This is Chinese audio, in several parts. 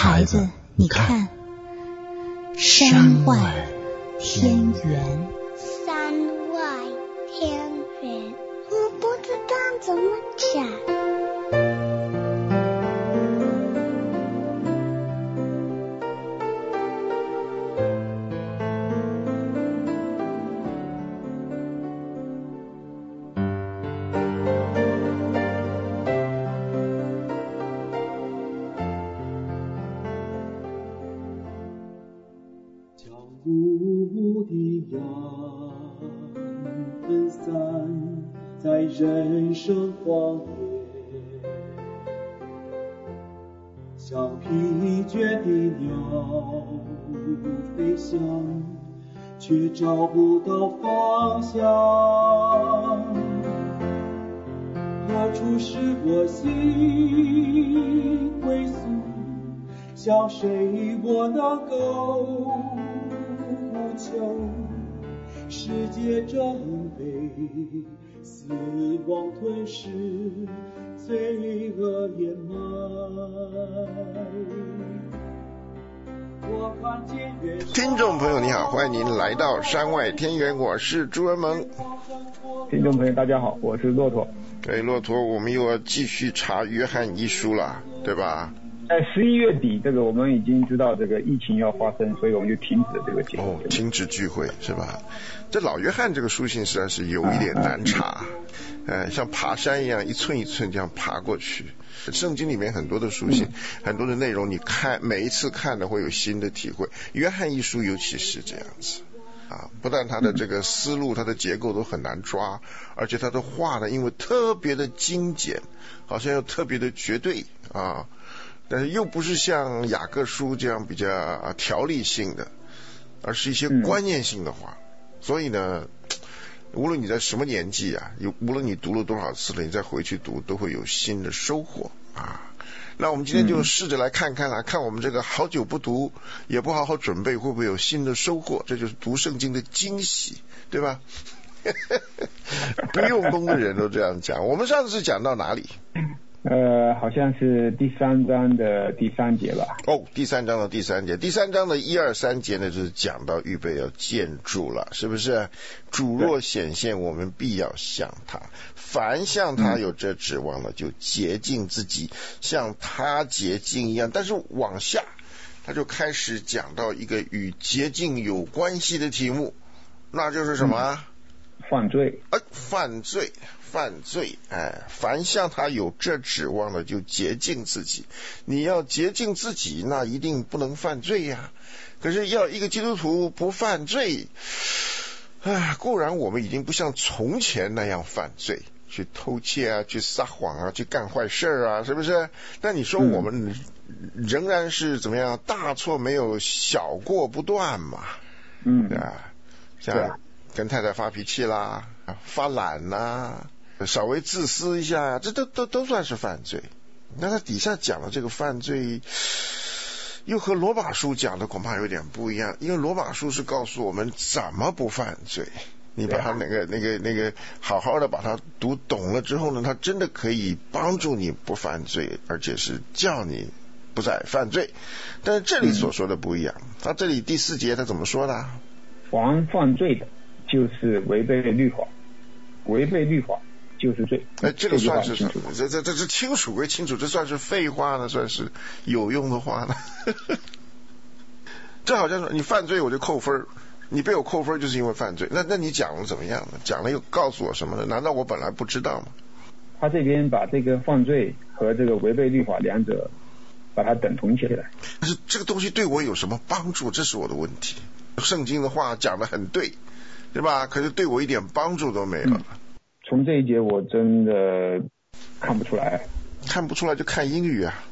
孩子，你看，山外天圆。 山外天圆，我不知道怎么讲。 在人生荒野，像疲倦的鸟飞翔，却找不到方向。何处是我心归宿？向谁我能够呼求？世界真悲，死亡吞噬，罪恶掩埋。我看见远山。 听众朋友你好，欢迎您来到山外天圆，我是朱文萌。 听众朋友大家好，我是骆驼。 对，骆驼，我们又要继续查约翰一书了，对吧？ 在11月底，这个我们已经知道这个疫情要发生，所以我们就停止了这个节目。 停止聚会是吧？这老约翰这个书信实在是有一点难查，像爬山一样，一寸一寸这样爬过去。圣经里面很多的书信，很多的内容，你看每一次看的会有新的体会。约翰一书尤其是这样子啊，不但他的这个思路，他的结构都很难抓，而且他的话呢，因为特别的精简，好像又特别的绝对啊。但是又不是像雅各书这样比较条理性的，而是一些观念性的话。所以呢，无论你在什么年纪啊，无论你读了多少次了，你再回去读都会有新的收获啊。那我们今天就试着来看看啦，看我们这个好久不读也不好好准备，会不会有新的收获？这就是读圣经的惊喜，对吧？不用功的人都这样讲。我们上次讲到哪里？ 好像是第3章的第3节吧。 第3章的第3节，第3章的1、2、3节呢，就是讲到预备要见主了，是不是？主若显现，我们必要向他，凡向他有这指望了，就洁净自己，像他洁净一样。但是往下他就开始讲到一个与洁净有关系的题目，那就是什么？ 犯罪。 犯罪，凡向他有这指望的，就洁净自己。你要洁净自己，那一定不能犯罪呀。可是要一个基督徒不犯罪，固然我们已经不像从前那样犯罪，去偷窃啊，去撒谎啊，去干坏事啊，是不是？但你说我们仍然是怎么样？大错没有，小过不断嘛。像跟太太发脾气啦，发懒啦，稍微自私一下，这都算是犯罪。那他底下讲的这个犯罪又和罗马书讲的恐怕有点不一样，因为罗马书是告诉我们怎么不犯罪，你把它那个好好的把它读懂了之后呢，它真的可以帮助你不犯罪，而且是叫你不再犯罪。但是这里所说的不一样，他这里第4节他怎么说呢？ 凡犯罪的就是违背律法，违背律法就是罪。 这个算是什么？这清楚归清楚，这算是废话呢，算是有用的话呢？这好像说你犯罪我就扣分，你被我扣分就是因为犯罪。那你讲了怎么样呢？讲了又告诉我什么呢？难道我本来不知道吗？ 他这边把这个犯罪和这个违背律法两者把它等同起来。 但是这个东西对我有什么帮助？这是我的问题。圣经的话讲得很对，对吧？可是对我一点帮助都没有。 从这一节我真的看不出来。 看不出来就看英语啊。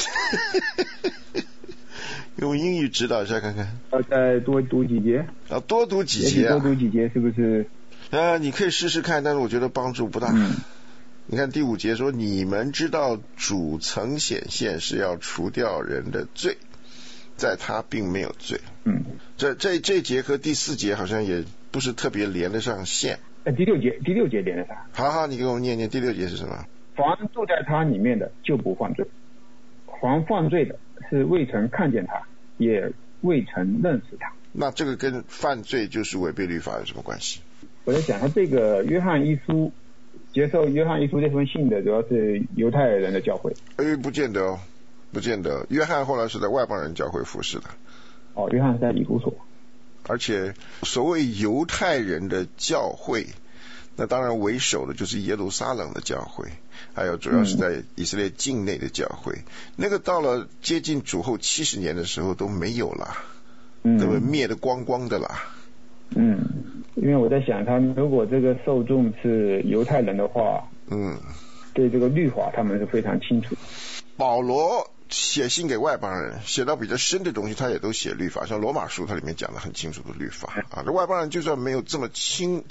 用英语指导一下看看。 再多读几节。 多读几节多读几节是不是？ 你可以试试看，但是我觉得帮助不大。你看第5节说，你们知道主曾显现是要除掉人的罪，在他并没有罪。这一节和第4节好像也不是特别连得上线。 第六节连得上。 好，你给我们念念第6节是什么？ 凡住在他里面的就不犯罪，凡犯罪的是未曾看见他，也未曾认识他。 那这个跟犯罪就是违背律法有什么关系？ 我在想，他这个约翰一书，接受约翰一书这封信的主要是犹太人的教会。 不见得哦，不见得。约翰后来是在外邦人教会服侍的。 哦，约翰是在以弗所。 而且所谓犹太人的教会，那当然为首的就是耶路撒冷的教会，还有主要是在以色列境内的教会。那个到了接近主后70年的时候都没有了，都被灭得光光的啦。 因为我在想，他们如果这个受众是犹太人的话，对这个律法他们是非常清楚。 保罗写信给外邦人，写到比较深的东西，他也都写律法，像罗马书，它里面讲的很清楚的律法啊。这外邦人就算没有这么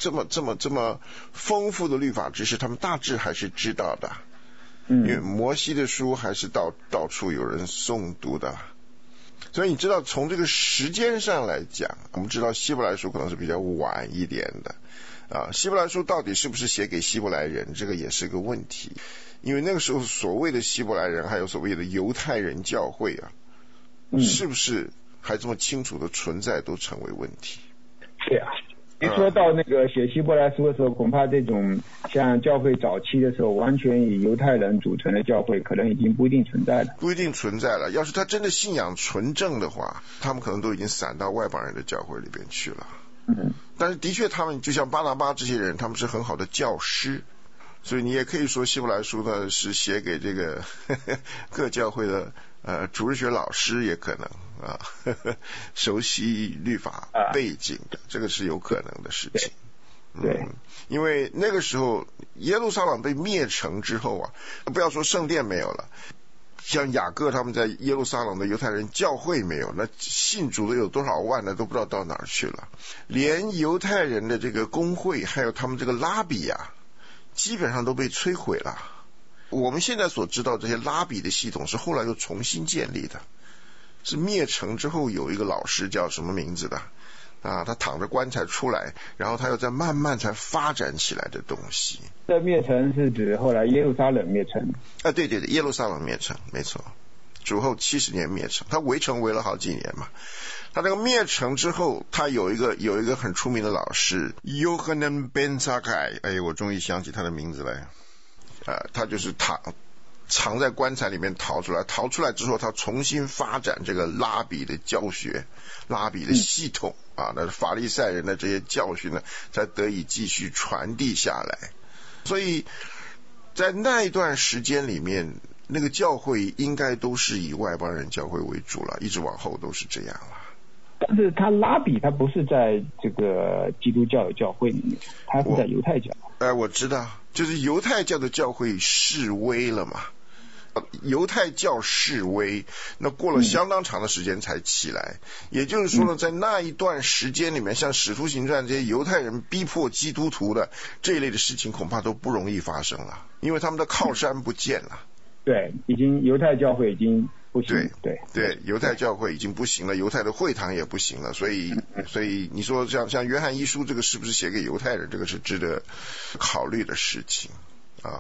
丰富的律法知识，他们大致还是知道的。因为摩西的书还是到处有人诵读的。所以你知道，从这个时间上来讲，我们知道希伯来书可能是比较晚一点的啊。希伯来书到底是不是写给希伯来人，这个也是个问题。因为那个时候所谓的希伯来人还有所谓的犹太人教会啊，是不是还这么清楚的存在都成为问题。 对啊，一说到那个写希伯来书的时候，恐怕这种像教会早期的时候完全以犹太人组成的教会可能已经不一定存在了。 不一定存在了。要是他真的信仰纯正的话，他们可能都已经散到外邦人的教会里边去了。但是的确他们就像巴拿巴这些人，他们是很好的教师，所以你也可以说希伯来书呢是写给这个各教会的主日学老师，也可能熟悉律法背景的，这个是有可能的事情。 对， 因为那个时候耶路撒冷被灭城之后啊，不要说圣殿没有了，像雅各他们在耶路撒冷的犹太人教会没有，那信主的有多少万呢，都不知道到哪儿去了。连犹太人的这个公会还有他们这个拉比啊，基本上都被摧毁了。我们现在所知道这些拉比的系统是后来又重新建立的，是灭城之后有一个老师叫什么名字的啊，他躺着棺材出来，然后他又在慢慢才发展起来的东西。 这灭城是指后来耶路撒冷灭城啊？对，耶路撒冷灭城，没错，主后70年灭城，他围城围了好几年嘛。他这个灭城之后，他有一个很出名的老师Yochanan ben Zakkai， 哎，我终于想起他的名字来。他就是藏在棺材里面逃出来之后，他重新发展这个拉比的教学，拉比的系统啊，那法利赛人的这些教训呢，才得以继续传递下来。所以在那一段时间里面，那个教会应该都是以外邦人教会为主了，一直往后都是这样了。 但是他拉比他不是在这个基督教的教会里面，他是在犹太教。 我知道，就是犹太教的教会示威了嘛，犹太教示威，那过了相当长的时间才起来。也就是说呢，在那一段时间里面，像使徒行传这些犹太人逼迫基督徒的这一类的事情，恐怕都不容易发生了，因为他们的靠山不见了。 对，已经犹太教会已经不行。对， 犹太教会已经不行了，犹太的会堂也不行了，所以你说像约翰一书这个是不是写给犹太人，这个是值得考虑的事情啊。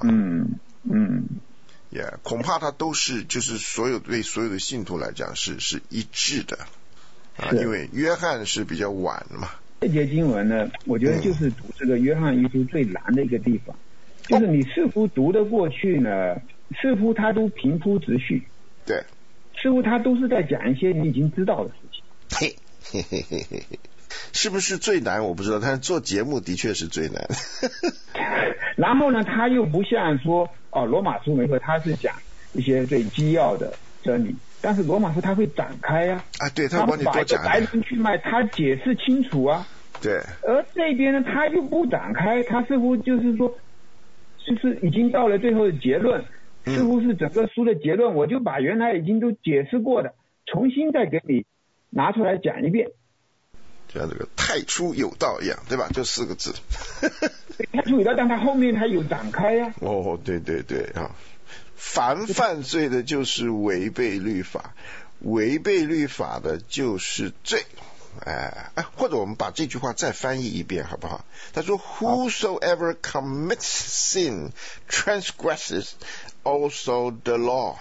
恐怕它都是就是对所有的信徒来讲是一致的啊，因为约翰是比较晚的嘛。 这节经文呢，我觉得就是读这个约翰一书最难的一个地方，就是你似乎读得过去呢，似乎他都平铺直叙， 对， 似乎他都是在讲一些你已经知道的事情。 是不是最难我不知道，但是做节目的确是最难。 然后呢，他又不像说罗马书没错，他是讲一些最基要的真理，但是罗马书他会展开啊， 对，他帮你多讲， 来龙去脉他解释清楚啊， 对。 而这边呢，他又不展开，他似乎就是说，就是已经到了最后的结论，似乎是整个书的结论，我就把原来已经都解释过的，重新再给你拿出来讲一遍。 就像这个太初有道一样，对吧？就4个字。 太初有道，但他后面他有展开呀。 对啊，凡犯罪的就是违背律法，违背律法的就是罪。或者我们把这句话再翻译一遍好不好？他说 Whosoever commits sin transgresses also the law，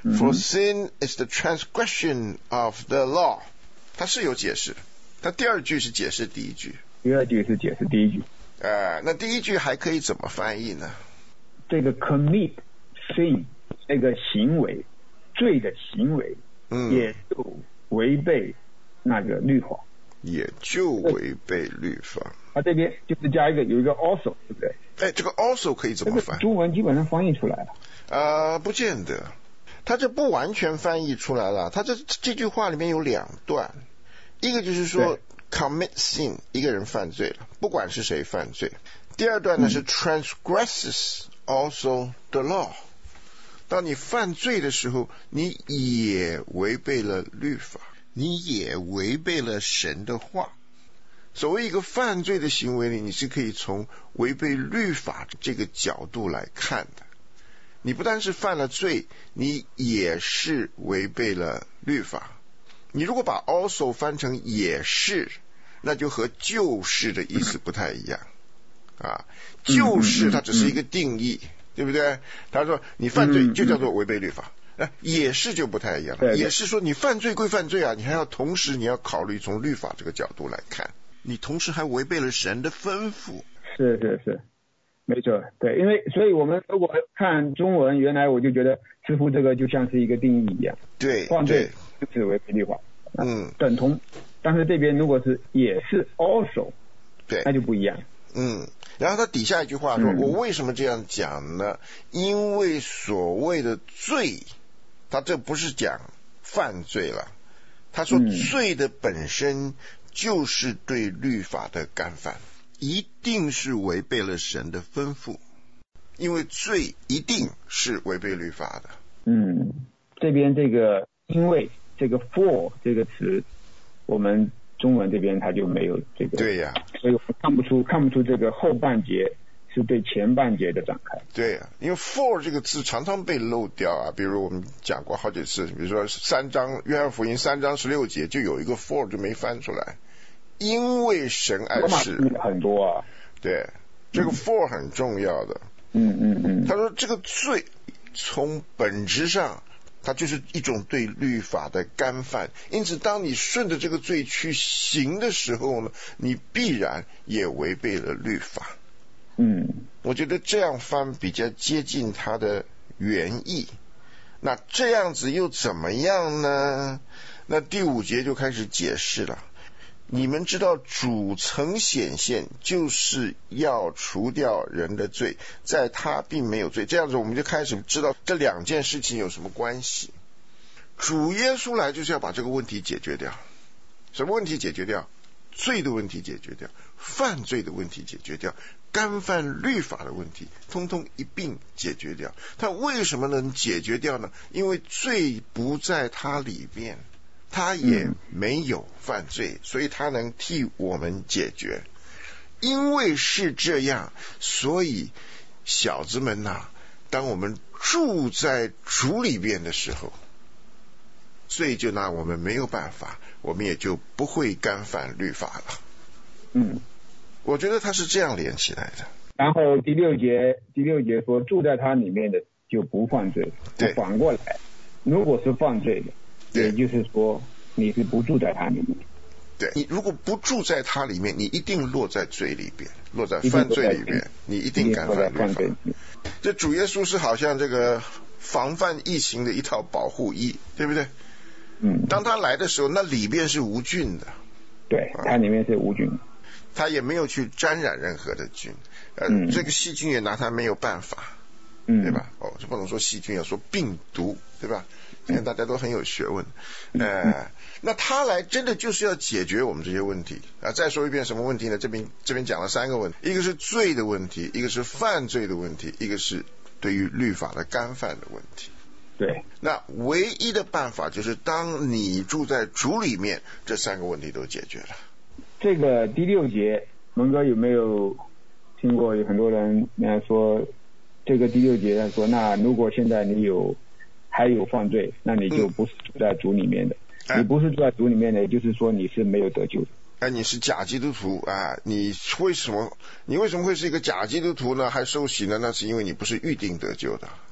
For sin is the transgression of the law。 它是有解释，它第二句是解释第一句， 第二句是解释第一句。 那第一句还可以怎么翻译呢？ 这个 commit sin 这个行为，罪的行为，也就违背那个律法， 也就违背律法。 它这边就是加有一个 also， 对不对？ 这个 also 可以怎么翻？ 中文基本上翻译出来了。 不见得，它这不完全翻译出来了。它这句话里面有两段，一个就是说 commit sin， 一个人犯罪了，不管是谁犯罪。第二段呢是 transgresses also the law。当你犯罪的时候，你也违背了律法，你也违背了神的话。所谓一个犯罪的行为呢，你是可以从违背律法这个角度来看的。你不但是犯了罪，你也是违背了律法。你如果把 also 翻成也是，那就和就是的意思不太一样啊。就是它只是一个定义，对不对？他说你犯罪就叫做违背律法。也是就不太一样了。也是说你犯罪归犯罪啊，你还要同时你要考虑从律法这个角度来看，你同时还违背了神的吩咐。 是，没错，对，所以我们如果看中文，原来我就觉得似乎这个就像是一个定义一样， 对， 犯罪就是违背律法，等同。但是这边如果是也是 also， 对， 那就不一样。 然后他底下一句话说，我为什么这样讲呢？因为所谓的罪，他这不是讲犯罪了，他说罪的本身就是对律法的干犯，一定是违背了神的吩咐，因为罪一定是违背律法的。 这边这个因为这个 for 这个词，我们中文这边它就没有这个， 对呀， 所以我们看不出这个后半节是对前半节的展开。 对呀，因为 for 这个字常常被漏掉啊，比如我们讲过好几次，比如说约翰福音3章16节就有一个 for 就没翻出来，因为神爱世很多啊， 对，这个 for 很重要的。他说这个罪从本质上它就是一种对律法的干犯，因此当你顺着这个罪去行的时候呢，你必然也违背了律法。我觉得这样翻比较接近它的原意。那这样子又怎么样呢？那第5节就开始解释了。你们知道主曾显现，就是要除掉人的罪，在他并没有罪。这样子我们就开始知道这两件事情有什么关系。主耶稣来就是要把这个问题解决掉。什么问题解决掉？罪的问题解决掉，犯罪的问题解决掉，干犯律法的问题通通一并解决掉。他为什么能解决掉呢？因为罪不在他里面，他也没有犯罪，所以他能替我们解决。因为是这样，所以小子们啊，当我们住在主里边的时候，罪就拿我们没有办法，我们也就不会干犯律法了。我觉得他是这样连起来的。 然后第六节说住在他里面的就不犯罪。对，反过来，如果是犯罪的，也就是说你是不住在他里面。 对，你如果不住在他里面，你一定落在罪里边，落在犯罪里边，你一定干犯律法。这主耶稣是好像这个防范疫情的一套保护衣，对不对？当他来的时候，那里边是无菌的。 对，它里面是无菌的， 他也没有去沾染任何的菌，这个细菌也拿他没有办法，对吧？就不能说细菌，要说病毒，对吧？现在大家都很有学问，那他来真的就是要解决我们这些问题啊！再说一遍，什么问题呢？这边讲了3个问题，一个是罪的问题，一个是犯罪的问题，一个是对于律法的干犯的问题。 对， 那唯一的办法就是当你住在主里面，这3个问题都解决了。 这个第6节，蒙哥有没有听过？有很多人说，这个第6节他说，那如果现在你还有犯罪，那你就不是住在主里面的。你不是住在主里面的，也就是说你是没有得救的。 你是假基督徒啊！你为什么会是一个假基督徒呢？还受洗呢？那是因为你不是预定得救的啊！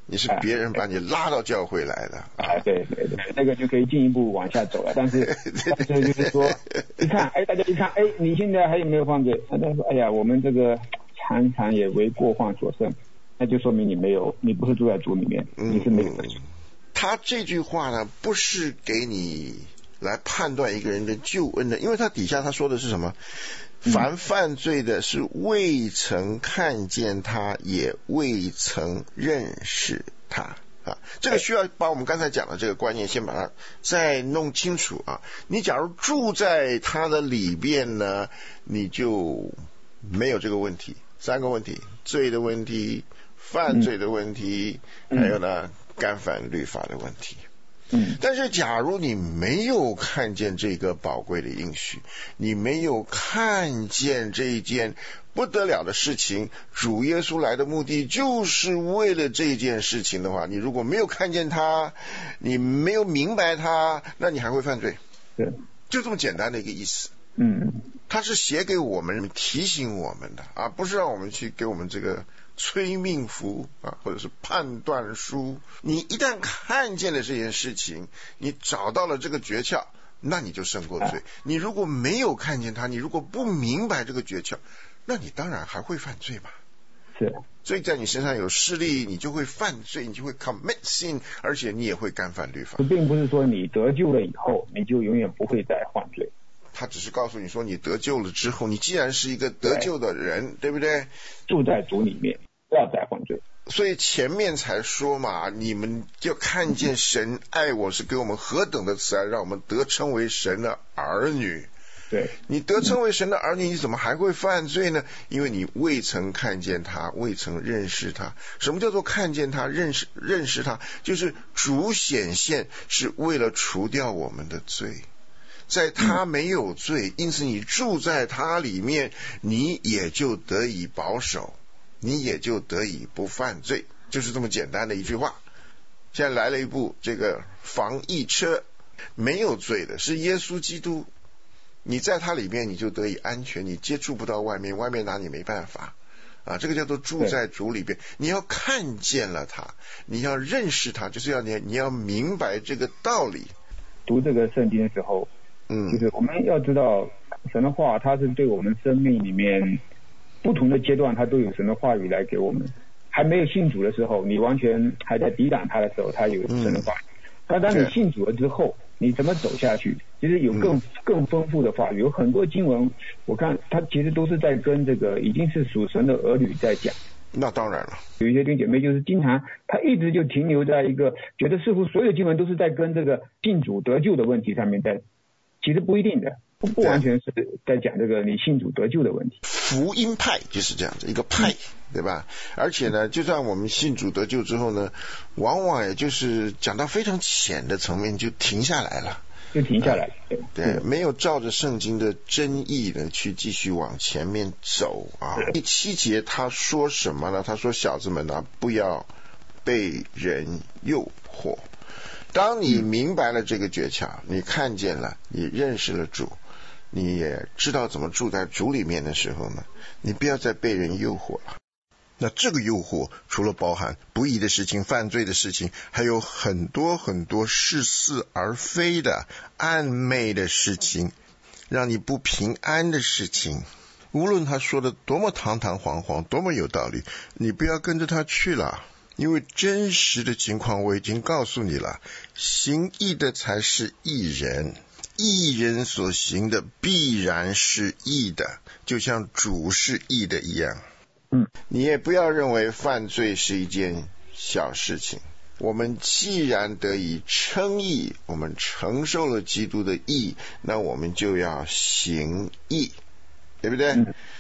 你是别人把你拉到教会来的对，那个就可以进一步往下走了。但是就是说，一看，大家一看，你现在还有没有犯罪？他说，我们这个常常也为过犯所胜，那就说明你不是住在主里面，你是没有。 他这句话呢，不是给你来判断一个人的救恩的，因为他底下他说的是什么？凡犯罪的是未曾看见他，也未曾认识他这个需要把我们刚才讲的这个观念先把它再弄清楚你假如住在他的里边呢，你就没有这个问题。3个问题：罪的问题、犯罪的问题，还有呢干犯律法的问题。但是假如你没有看见这个宝贵的应许，你没有看见这一件不得了的事情，主耶稣来的目的就是为了这件事情的话，你如果没有看见他，你没有明白他，那你还会犯罪。 对， 就这么简单的一个意思。他是写给我们提醒我们的不是让我们去给我们这个催命符或者是判断书。你一旦看见了这件事情，你找到了这个诀窍，那你就胜过罪。你如果没有看见它，你如果不明白这个诀窍，那你当然还会犯罪嘛。 是， 所以在你身上有势力，你就会犯罪，你就会 commit sin， 而且你也会干犯律法。 并不是说你得救了以后你就永远不会再犯罪， 他只是告诉你说，你得救了之后，你既然是一个得救的人， 对不对？ 住在主里面，不要再犯罪。 所以前面才说嘛，你们就看见神爱我是给我们何等的慈爱，让我们得称为神的儿女。 对， 你得称为神的儿女，你怎么还会犯罪呢？因为你未曾看见他，未曾认识他。什么叫做看见他、认识他？就是主显现是为了除掉我们的罪，在他没有罪，因此你住在他里面，你也就得以保守，你也就得以不犯罪，就是这么简单的一句话。现在来了一部这个防疫车，没有罪的是耶稣基督，你在他里面你就得以安全，你接触不到外面，外面拿你没办法这个叫做住在主里边。你要看见了他，你要认识他，就是要你要明白这个道理。 读这个圣经的时候就是我们要知道神的话，它是对我们生命里面不同的阶段，它都有神的话语来给我们。还没有信主的时候，你完全还在抵挡他的时候，他有神的话语。但当你信主了之后，你怎么走下去，其实有更丰富的话语，有很多经文我看它其实都是在跟这个已经是属神的儿女在讲。 那当然了， 有一些弟兄姐妹就是经常他一直就停留在一个觉得似乎所有经文都是在跟这个信主得救的问题上面在，其实不一定的，不完全是在讲这个你信主得救的问题。 福音派就是这样子一个派，对吧？而且呢，就算我们信主得救之后呢，往往也就是讲到非常浅的层面就停下来了，对，没有照着圣经的真意呢去继续往前面走第7节他说什么呢？他说小子们不要被人诱惑。当你明白了这个诀窍，你看见了，你认识了主，你也知道怎么住在主里面的时候呢，你不要再被人诱惑了。那这个诱惑除了包含不义的事情、犯罪的事情，还有很多很多似是而非的暧昧的事情，让你不平安的事情。无论他说的多么堂堂皇皇，多么有道理，你不要跟着他去了。因为真实的情况我已经告诉你了，行义的才是义人，义人所行的必然是义的，就像主是义的一样。你也不要认为犯罪是一件小事情。我们既然得以称义，我们承受了基督的义，那我们就要行义，对不对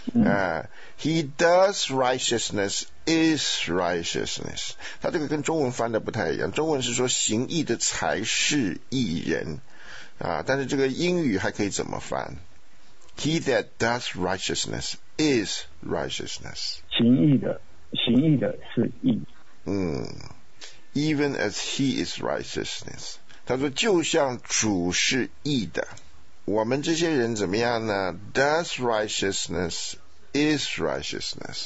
？He does righteousness is righteousness。 他这个跟中文翻的不太一样，中文是说行义的才是义人但是这个英语还可以怎么翻？ He that does righteousness is righteousness。 行义的是义。Even as he is righteousness。 他说就像主是义的，我们这些人怎么样呢？ Does righteousness is righteousness。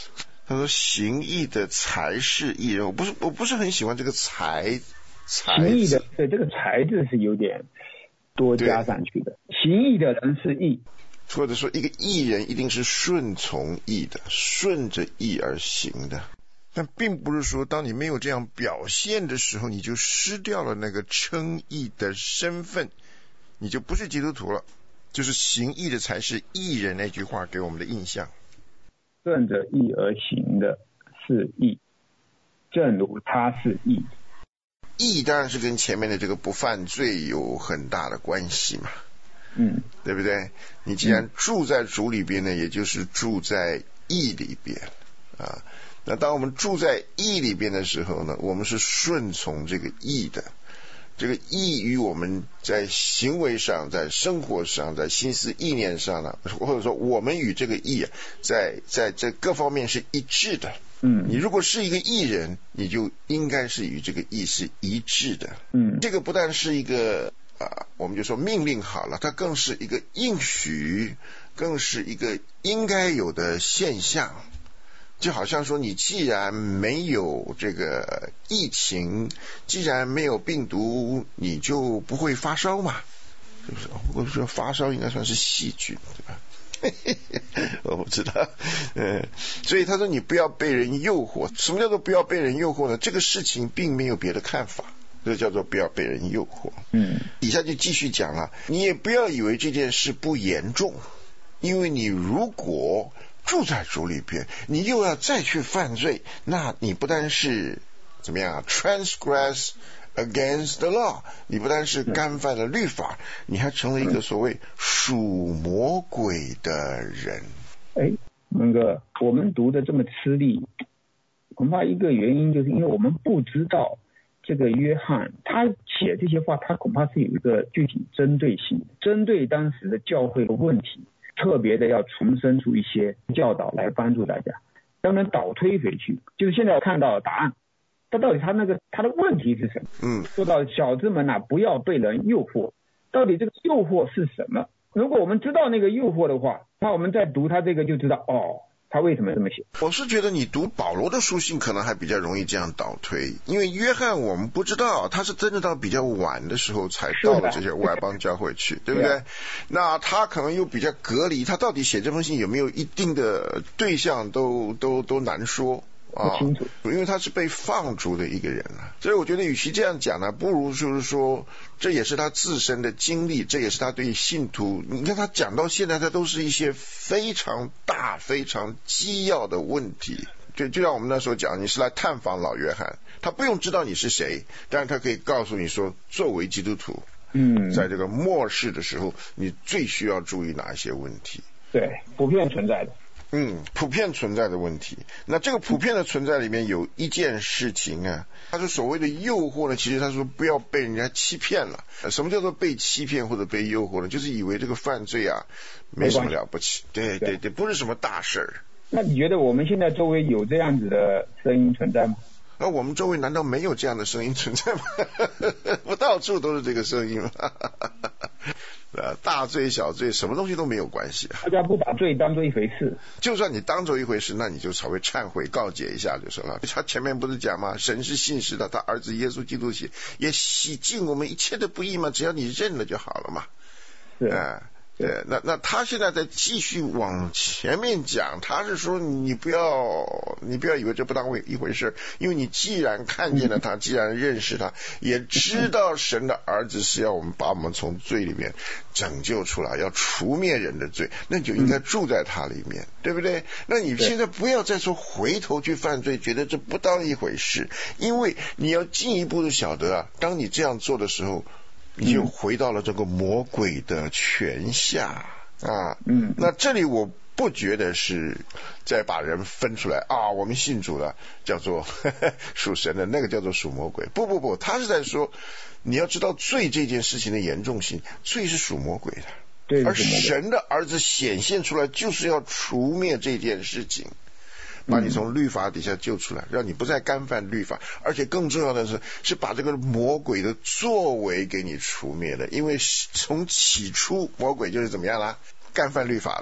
他说行义的才是义人，我不是很喜欢这个才行义的，对，这个才字是有点多加上去的。行义的人是义， 或者说一个义人一定是顺从义的，顺着义而行的。但并不是说当你没有这样表现的时候，你就失掉了那个称义的身份，你就不是基督徒了。就是行义的才是义人那句话给我们的印象。 顺着义而行的是义，正如他是义。 义当然是跟前面的这个不犯罪有很大的关系嘛，对不对？你既然住在主里边呢，也就是住在义里边啊。那当我们住在义里边的时候呢，我们是顺从这个义的。这个义与我们在行为上、在生活上、在心思意念上呢，或者说我们与这个义在这各方面是一致的。你如果是一个义人，你就应该是与这个义是一致的。这个不但是一个我们就说命令好了，它更是一个应许，更是一个应该有的现象。就好像说你既然没有这个疫情，既然没有病毒，你就不会发烧嘛，是不是？我说发烧应该算是细菌，对吧？我不知道。所以他说你不要被人诱惑。什么叫做不要被人诱惑呢？这个事情并没有别的看法，这叫做不要被人诱惑。底下就继续讲了，你也不要以为这件事不严重，因为你如果住在主里边，你又要再去犯罪，那你不但是怎么样 transgress against the law， 你不但是干犯了律法，你还成了一个所谓属魔鬼的人。 文哥，我们读的这么吃力，恐怕一个原因就是因为我们不知道这个约翰他写这些话，他恐怕是有一个具体针对性，针对当时的教会的问题，特别的要重申出一些教导来帮助大家。当然倒推回去，就是现在看到答案，他到底他的问题是什么？说到小子们不要被人诱惑，到底这个诱惑是什么？如果我们知道那个诱惑的话，那我们再读他这个就知道他为什么这么写。 我是觉得你读保罗的书信可能还比较容易这样倒推，因为约翰我们不知道，他是真的到比较晚的时候才到了这些外邦教会去，对不对？那他可能又比较隔离，他到底写这封信有没有一定的对象都难说。 不清楚， 因为他是被放逐的一个人所以我觉得与其这样讲呢，不如就是说这也是他自身的经历，这也是他对信徒，你看他讲到现在，他都是一些非常大非常基要的问题。就像我们那时候讲，你是来探访老约翰，他不用知道你是谁，但是他可以告诉你说，作为基督徒，在这个末世的时候，你最需要注意哪一些问题。 对，普遍存在的。 普遍存在的问题。那这个普遍的存在里面有一件事情他说所谓的诱惑呢，其实他说不要被人家欺骗了。什么叫做被欺骗或者被诱惑呢？就是以为这个犯罪没什么了不起，对，不是什么大事儿。 那你觉得我们现在周围有这样子的声音存在吗？ 那我们周围难道没有这样的声音存在吗？不到处都是这个声音吗？大罪小罪什么东西都没有关系大家不把罪当作一回事， 就算你当作一回事，那你就稍微忏悔告解一下就是了。他前面不是讲吗？神是信实的，他儿子耶稣基督也洗净我们一切的不义嘛，只要你认了就好了嘛。对，那他现在在继续往前面讲，他是说你不要以为这不当一回事，因为你既然看见了他，既然认识他，也知道神的儿子是要把我们从罪里面拯救出来，要除灭人的罪，那你就应该住在他里面，对不对？那你现在不要再说回头去犯罪，觉得这不当一回事，因为你要进一步的晓得当你这样做的时候，你就回到了这个魔鬼的权下那这里我不觉得是再把人分出来我们信主了叫做属神的，那个叫做属魔鬼。不，他是在说你要知道罪这件事情的严重性，罪是属魔鬼的， 对， 而神的儿子显现出来就是要除灭这件事情，把你从律法底下救出来，让你不再干犯律法，而且更重要的是把这个魔鬼的作为给你除灭了。因为从起初魔鬼就是怎么样啦？干犯律法的，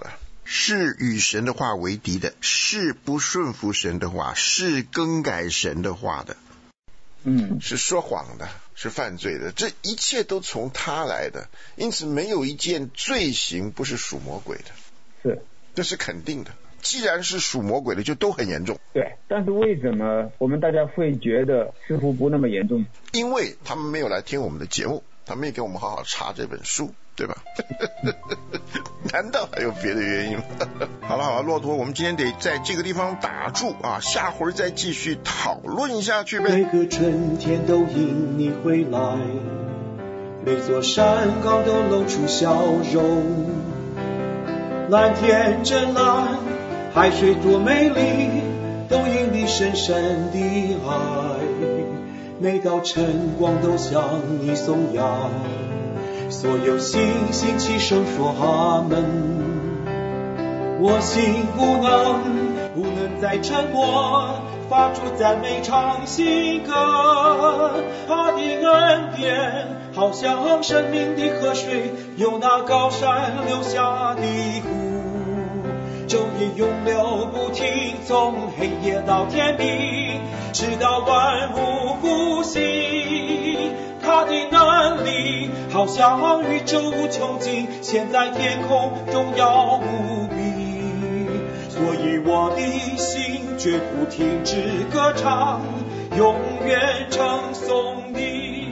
是与神的话为敌的，是不顺服神的话，是更改神的话的，是说谎的，是犯罪的，这一切都从他来的。因此没有一件罪行不是属魔鬼的， 是， 这是肯定的。既然是属魔鬼的，就都很严重。 对，但是为什么我们大家会觉得似乎不那么严重？ 因为他们没有来听我们的节目，他们也给我们好好查这本书，对吧？难道还有别的原因吗？好了，骆驼，我们今天得在这个地方打住啊，下回再继续讨论下去呗。 每个春天都因你回来，每座山岗都露出笑容，蓝天真蓝，海水多美丽，都因你深深的爱。每道晨光都向你颂扬，所有星星齐声说阿门。我心不能再沉默，发出赞美唱新歌。他的恩典好像生命的河水，由那高山流下的湖，昼夜永流不停，从黑夜到天明，直到万物复兴。他的能力好像宇宙无穷尽，现在天空荣耀无比，所以我的心绝不停止歌唱，永远称颂你。